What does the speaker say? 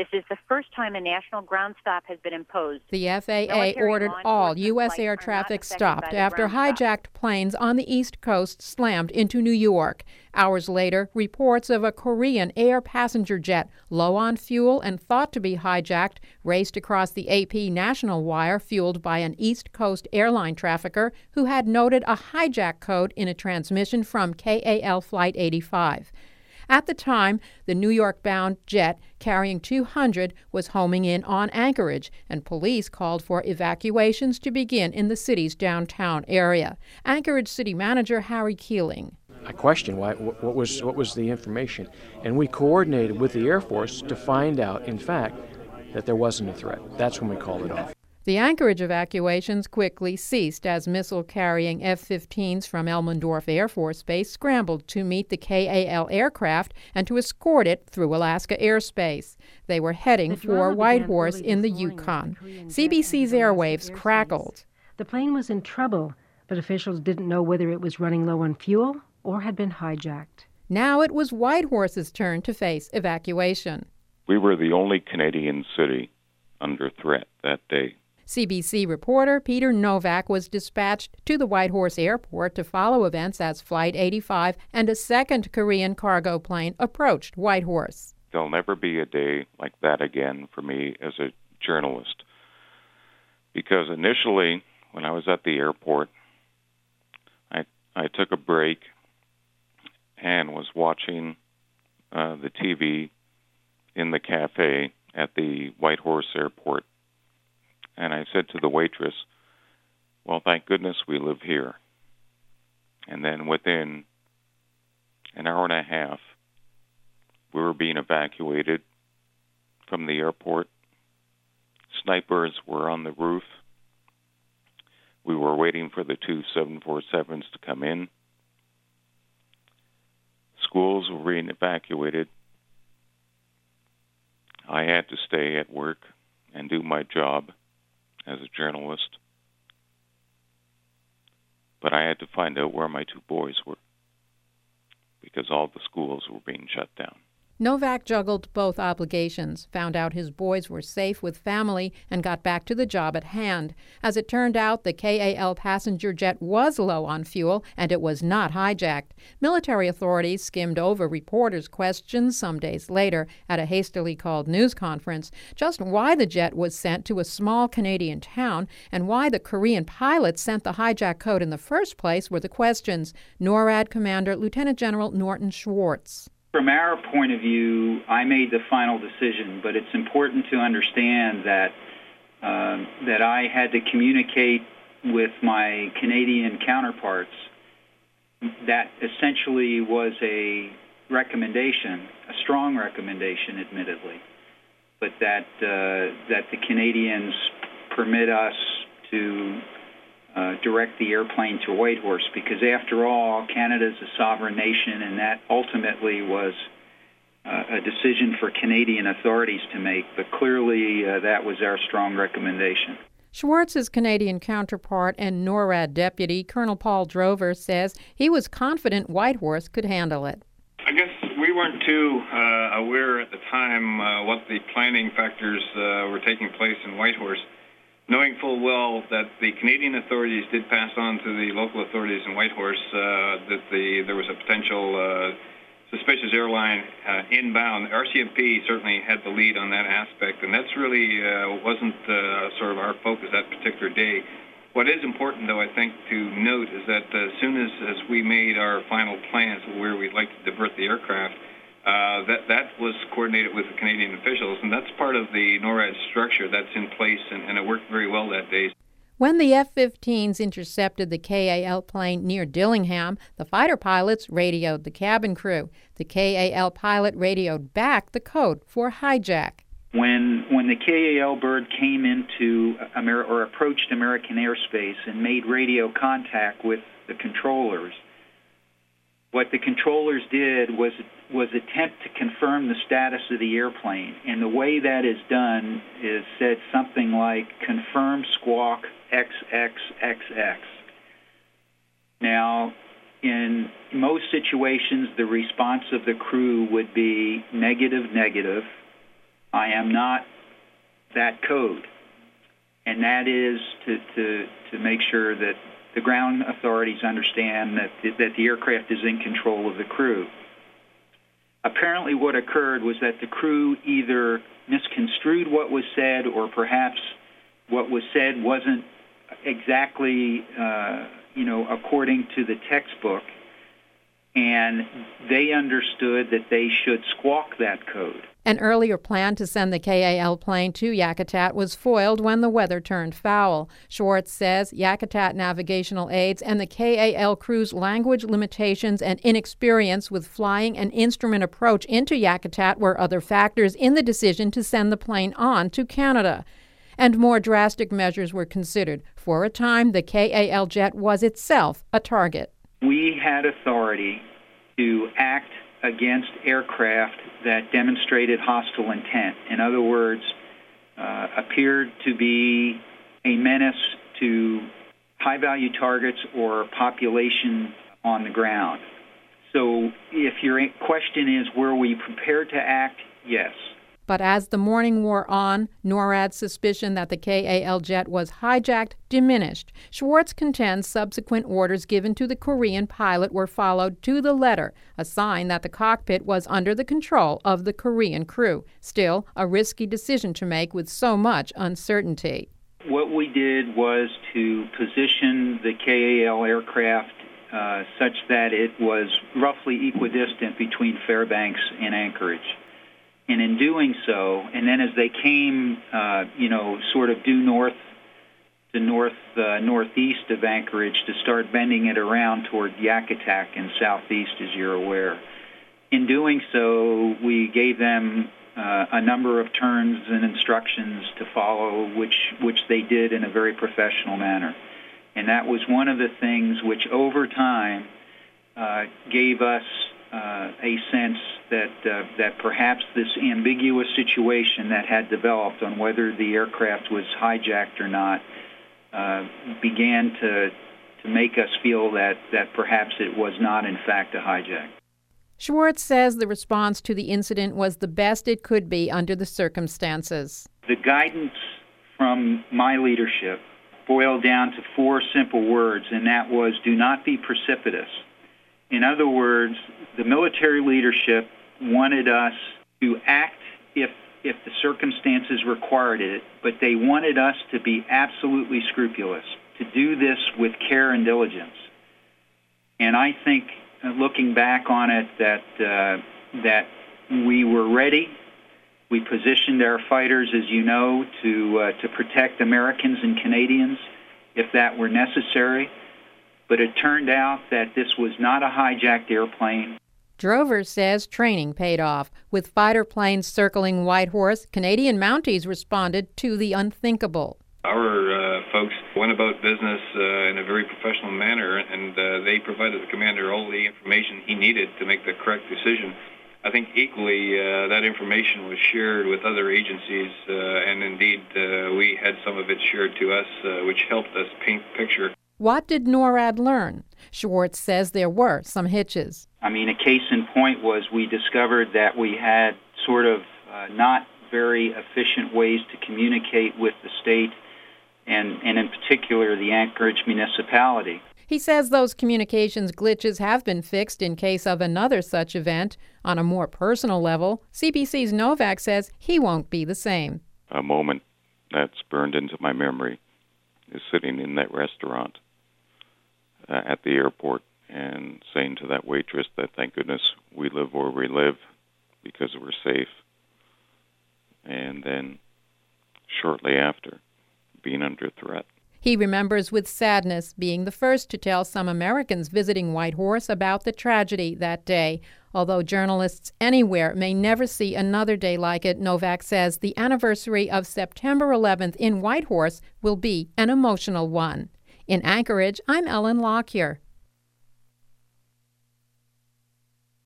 This is the first time a national ground stop has been imposed. The FAA ordered all U.S. air traffic stopped after hijacked planes on the East Coast slammed into New York. Hours later, reports of a Korean air passenger jet, low on fuel and thought to be hijacked, raced across the AP national wire fueled by an East Coast airline trafficker who had noted a hijack code in a transmission from KAL Flight 85. At the time, the New York-bound jet carrying 200 was homing in on Anchorage, and police called for evacuations to begin in the city's downtown area. Anchorage City Manager Harry Keeling. I questioned what was the information, and we coordinated with the Air Force to find out, in fact, that there wasn't a threat. That's when we called it off. The Anchorage evacuations quickly ceased as missile-carrying F-15s from Elmendorf Air Force Base scrambled to meet the KAL aircraft and to escort it through Alaska airspace. They were heading for Whitehorse in the Yukon. CBC's airwaves crackled. The plane was in trouble, but officials didn't know whether it was running low on fuel or had been hijacked. Now it was Whitehorse's turn to face evacuation. We were the only Canadian city under threat that day. CBC reporter Peter Novak was dispatched to the Whitehorse Airport to follow events as Flight 85 and a second Korean cargo plane approached Whitehorse. There'll never be a day like that again for me as a journalist. Because initially, when I was at the airport, I took a break and was watching the TV in the cafe at the Whitehorse Airport. And I said to the waitress, well, thank goodness we live here. And then within an hour and a half, we were being evacuated from the airport. Snipers were on the roof. We were waiting for the two 747s to come in. Schools were being evacuated. I had to stay at work and do my job as a journalist, but I had to find out where my two boys were because all the schools were being shut down. Novak juggled both obligations, found out his boys were safe with family, and got back to the job at hand. As it turned out, the KAL passenger jet was low on fuel, and it was not hijacked. Military authorities skimmed over reporters' questions some days later at a hastily called news conference. Just why the jet was sent to a small Canadian town and why the Korean pilot sent the hijack code in the first place were the questions. NORAD Commander Lieutenant General Norton Schwartz. From our point of view, I made the final decision, but it's important to understand that I had to communicate with my Canadian counterparts. That essentially was a recommendation, a strong recommendation, admittedly, but that the Canadians permit us to direct the airplane to Whitehorse, because after all, Canada's a sovereign nation, and that ultimately was a decision for Canadian authorities to make. But clearly, that was our strong recommendation. Schwartz's Canadian counterpart and NORAD deputy, Colonel Paul Drover, says he was confident Whitehorse could handle it. I guess we weren't too aware at the time what the planning factors were taking place in Whitehorse, knowing full well that the Canadian authorities did pass on to the local authorities in Whitehorse that there was a potential suspicious airline inbound. RCMP certainly had the lead on that aspect, and that's really wasn't sort of our focus that particular day. What is important, though, I think, to note is that as soon as we made our final plans where we'd like to divert the aircraft, that was coordinated with the Canadian officials, and that's part of the NORAD structure that's in place, and it worked very well that day. When the F-15s intercepted the KAL plane near Dillingham, the fighter pilots radioed the cabin crew. The KAL pilot radioed back the code for hijack. When the KAL bird came into or approached American airspace and made radio contact with the controllers, what the controllers did was attempt to confirm the status of the airplane. And the way that is done is said something like, confirm squawk XXXX. Now, in most situations, the response of the crew would be negative, negative, I am not that code, and that is to make sure that the ground authorities understand that the aircraft is in control of the crew. Apparently what occurred was that the crew either misconstrued what was said, or perhaps what was said wasn't exactly, according to the textbook, and they understood that they should squawk that code. An earlier plan to send the KAL plane to Yakutat was foiled when the weather turned foul. Schwartz says Yakutat navigational aids and the KAL crew's language limitations and inexperience with flying an instrument approach into Yakutat were other factors in the decision to send the plane on to Canada. And more drastic measures were considered. For a time, the KAL jet was itself a target. We had authority to act against aircraft that demonstrated hostile intent. In other words, appeared to be a menace to high-value targets or population on the ground. So if your question is, were we prepared to act? Yes. But as the morning wore on, NORAD's suspicion that the KAL jet was hijacked diminished. Schwartz contends subsequent orders given to the Korean pilot were followed to the letter, a sign that the cockpit was under the control of the Korean crew. Still, a risky decision to make with so much uncertainty. What we did was to position the KAL aircraft such that it was roughly equidistant between Fairbanks and Anchorage. And in doing so, and then as they came, sort of due north to northeast of Anchorage to start bending it around toward Yakutat and southeast, as you're aware. In doing so, we gave them a number of turns and instructions to follow, which they did in a very professional manner. And that was one of the things which over time gave us a sense that perhaps this ambiguous situation that had developed on whether the aircraft was hijacked or not began to make us feel that perhaps it was not in fact a hijack. Schwartz says the response to the incident was the best it could be under the circumstances. The guidance from my leadership boiled down to 4 simple words, and that was, do not be precipitous. In other words, the military leadership wanted us to act if the circumstances required it, but they wanted us to be absolutely scrupulous, to do this with care and diligence. And I think, looking back on it, that we were ready. We positioned our fighters, as you know, to protect Americans and Canadians if that were necessary. But it turned out that this was not a hijacked airplane. Drover says training paid off. With fighter planes circling Whitehorse, Canadian Mounties responded to the unthinkable. Our folks went about business in a very professional manner, and they provided the commander all the information he needed to make the correct decision. I think equally that information was shared with other agencies, and indeed we had some of it shared to us, which helped us paint the picture. What did NORAD learn? Schwartz says there were some hitches. A case in point was we discovered that we had sort of not very efficient ways to communicate with the state and in particular the Anchorage municipality. He says those communications glitches have been fixed in case of another such event. On a more personal level, CBC's Novak says he won't be the same. A moment that's burned into my memory is sitting in that restaurant at the airport and saying to that waitress that thank goodness we live where we live because we're safe. And then shortly after, being under threat. He remembers with sadness being the first to tell some Americans visiting Whitehorse about the tragedy that day. Although journalists anywhere may never see another day like it, Novak says the anniversary of September 11th in Whitehorse will be an emotional one. In Anchorage, I'm Ellen Lockyer.